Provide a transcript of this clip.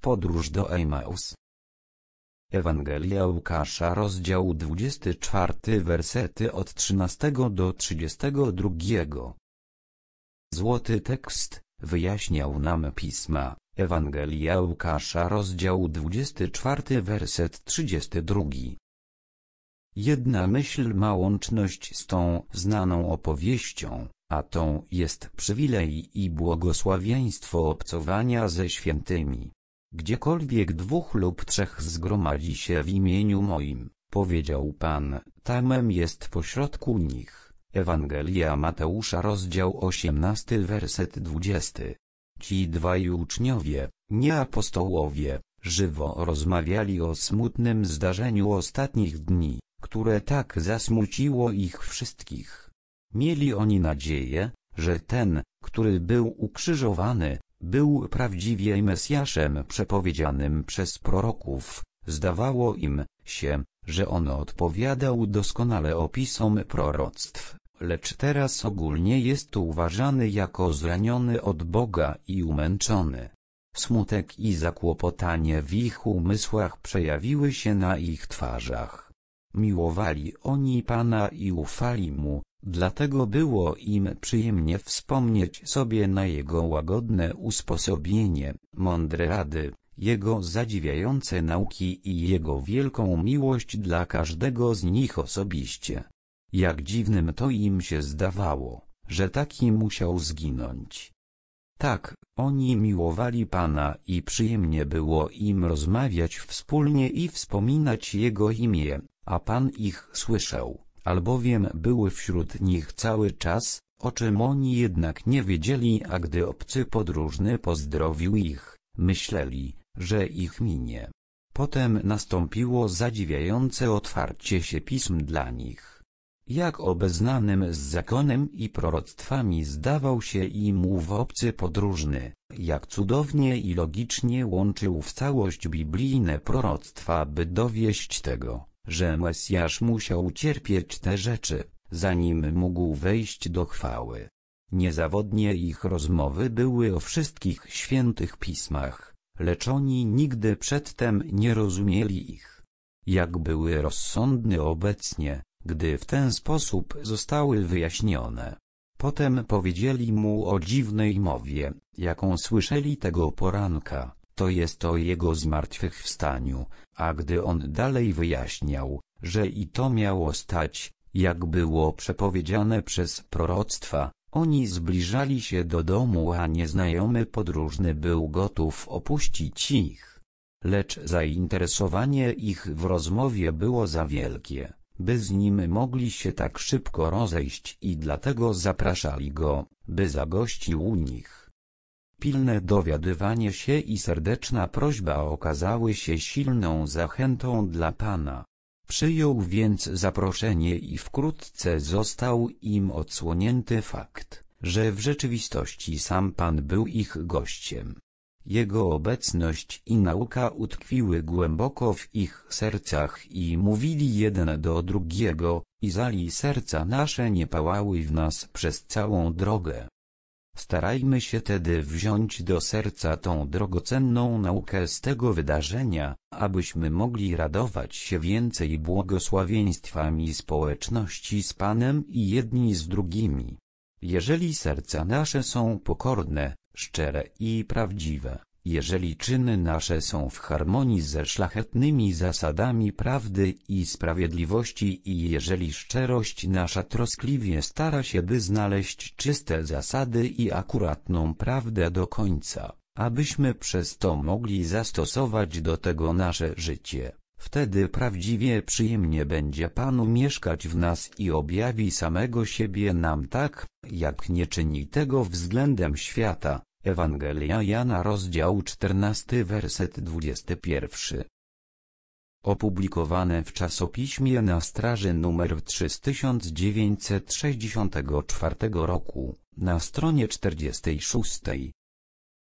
Podróż do Emaus. Ewangelia Łukasza, rozdział 24, wersety od 13 do 32. Złoty tekst wyjaśniał nam pisma. Ewangelia Łukasza, rozdział 24, werset 32. Jedna myśl ma łączność z tą znaną opowieścią, a tą jest przywilej i błogosławieństwo obcowania ze świętymi. Gdziekolwiek dwóch lub trzech zgromadzi się w imieniu moim, powiedział Pan, tamem jest pośrodku nich. Ewangelia Mateusza, rozdział 18, werset 20. Ci dwaj uczniowie, nie apostołowie, żywo rozmawiali o smutnym zdarzeniu ostatnich dni, które tak zasmuciło ich wszystkich. Mieli oni nadzieję, że ten, który był ukrzyżowany, był prawdziwie Mesjaszem przepowiedzianym przez proroków. Zdawało im się, że on odpowiadał doskonale opisom proroctw, lecz teraz ogólnie jest uważany jako zraniony od Boga i umęczony. Smutek i zakłopotanie w ich umysłach przejawiły się na ich twarzach. Miłowali oni Pana i ufali Mu, dlatego było im przyjemnie wspomnieć sobie na Jego łagodne usposobienie, mądre rady, Jego zadziwiające nauki i Jego wielką miłość dla każdego z nich osobiście. Jak dziwnym to im się zdawało, że taki musiał zginąć. Tak, oni miłowali Pana i przyjemnie było im rozmawiać wspólnie i wspominać Jego imię, a Pan ich słyszał, albowiem były wśród nich cały czas, o czym oni jednak nie wiedzieli, a gdy obcy podróżny pozdrowił ich, myśleli, że ich minie. Potem nastąpiło zadziwiające otwarcie się pism dla nich. Jak obeznanym z zakonem i proroctwami zdawał się im ów obcy podróżny, jak cudownie i logicznie łączył w całość biblijne proroctwa, by dowieść tego, że Mesjasz musiał cierpieć te rzeczy, zanim mógł wejść do chwały. Niezawodnie ich rozmowy były o wszystkich świętych pismach, lecz oni nigdy przedtem nie rozumieli ich. Jak były rozsądne obecnie, gdy w ten sposób zostały wyjaśnione. Potem powiedzieli mu o dziwnej mowie, jaką słyszeli tego poranka, to jest o Jego zmartwychwstaniu, a gdy on dalej wyjaśniał, że i to miało stać, jak było przepowiedziane przez proroctwa, oni zbliżali się do domu, a nieznajomy podróżny był gotów opuścić ich. Lecz zainteresowanie ich w rozmowie było za wielkie, by z nim mogli się tak szybko rozejść, i dlatego zapraszali go, by zagościł u nich. Pilne dowiadywanie się i serdeczna prośba okazały się silną zachętą dla Pana. Przyjął więc zaproszenie i wkrótce został im odsłonięty fakt, że w rzeczywistości sam Pan był ich gościem. Jego obecność i nauka utkwiły głęboko w ich sercach i mówili jeden do drugiego, Izali serca nasze nie pałały w nas przez całą drogę. Starajmy się tedy wziąć do serca tą drogocenną naukę z tego wydarzenia, abyśmy mogli radować się więcej błogosławieństwami społeczności z Panem i jedni z drugimi. Jeżeli serca nasze są pokorne, szczere i prawdziwe, jeżeli czyny nasze są w harmonii ze szlachetnymi zasadami prawdy i sprawiedliwości i jeżeli szczerość nasza troskliwie stara się, by znaleźć czyste zasady i akuratną prawdę do końca, abyśmy przez to mogli zastosować do tego nasze życie, wtedy prawdziwie przyjemnie będzie Panu mieszkać w nas i objawi samego siebie nam tak, jak nie czyni tego względem świata. Ewangelia Jana, rozdział 14, werset 21. Opublikowane w czasopiśmie Na straży nr 3 z 1964 roku, na stronie 46.